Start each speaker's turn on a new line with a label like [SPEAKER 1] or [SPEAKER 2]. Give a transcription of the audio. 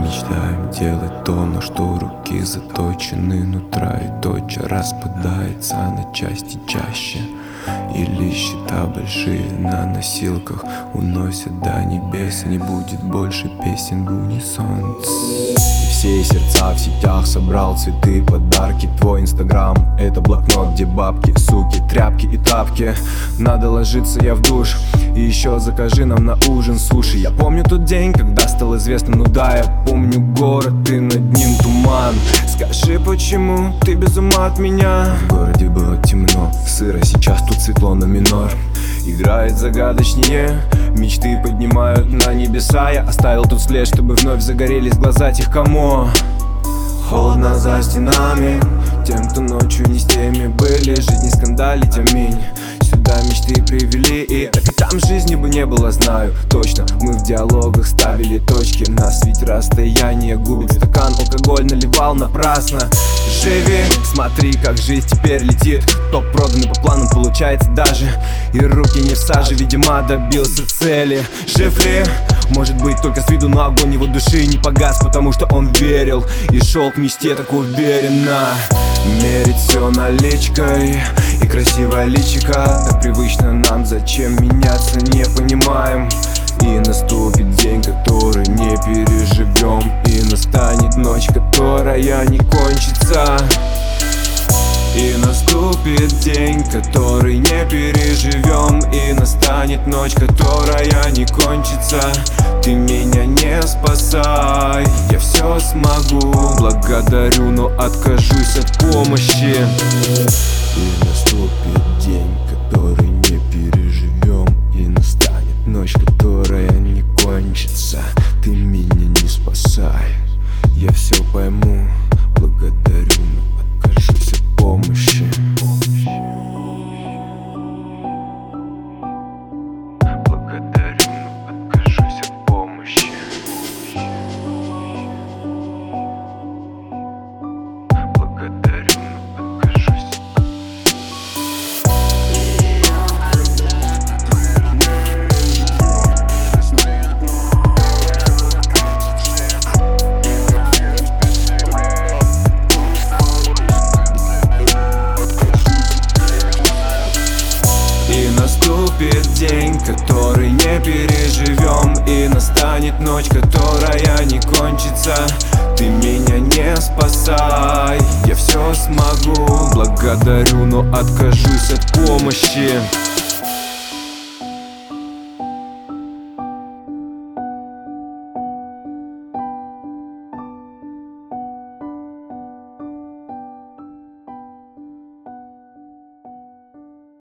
[SPEAKER 1] мечтаем делать то, на что руки заточены. Нутра и точа распадается на части чаще. Или счета большие на носилках уносят до небес. Не будет больше песен в унисон.
[SPEAKER 2] Все сердца в сетях собрал, цветы, подарки. Твой инстаграм — это блокнот, где бабки, суки, тряпки и тапки. Надо ложиться, я в душ. И еще закажи нам на ужин суши. Я помню тот день, когда стал известным. Ну да, я помню город, и над ним туман. Скажи, почему ты без ума от меня?
[SPEAKER 1] В городе было темно,
[SPEAKER 2] сыро, сейчас тут светло на минор. Играет загадочнее, мечты поднимают на небеса. Я оставил тут след, чтобы вновь загорелись глаза тех, кому холодно за стенами. Тем, кто ночью не с теми были, жить не скандалить, аминь. Сюда мечты привели, и так и там жизни бы не было, знаю точно. Мы в диалогах ставили точки, нас ведь расстояние губит. Стакан алкоголь наливал напрасно. Живи, смотри, как жизнь теперь летит. Топ проданный по планам получается даже. И руки не в саже, видимо, добился цели. Жив ли? Может быть, только с виду, но огонь его души не погас, потому что он верил и шел к мечте так уверенно. Мерить все наличкой и красивое личико. Так привычно нам, зачем меняться, не понимаем. И наступит день, который не переживем. И настанет ночь, которая не кончится. И наступит день, который не переживем. И настанет ночь, которая не кончится. Ты меня не спасай, я все смогу. Благодарю, но откажусь от помощи.
[SPEAKER 1] И наступит день, который не переживем. И настанет ночь, которая не кончится. Ты меня не спасай, я все пойму. Благодарю, но откажусь от помощи. Благодарю, но откажусь от помощи. Благодарю, но откажусь.
[SPEAKER 2] И наступит день, который не переживем. И настанет ночь, которая не кончится. Ты меня не спасай, я все смогу. Благодарю, но откажусь от помощи.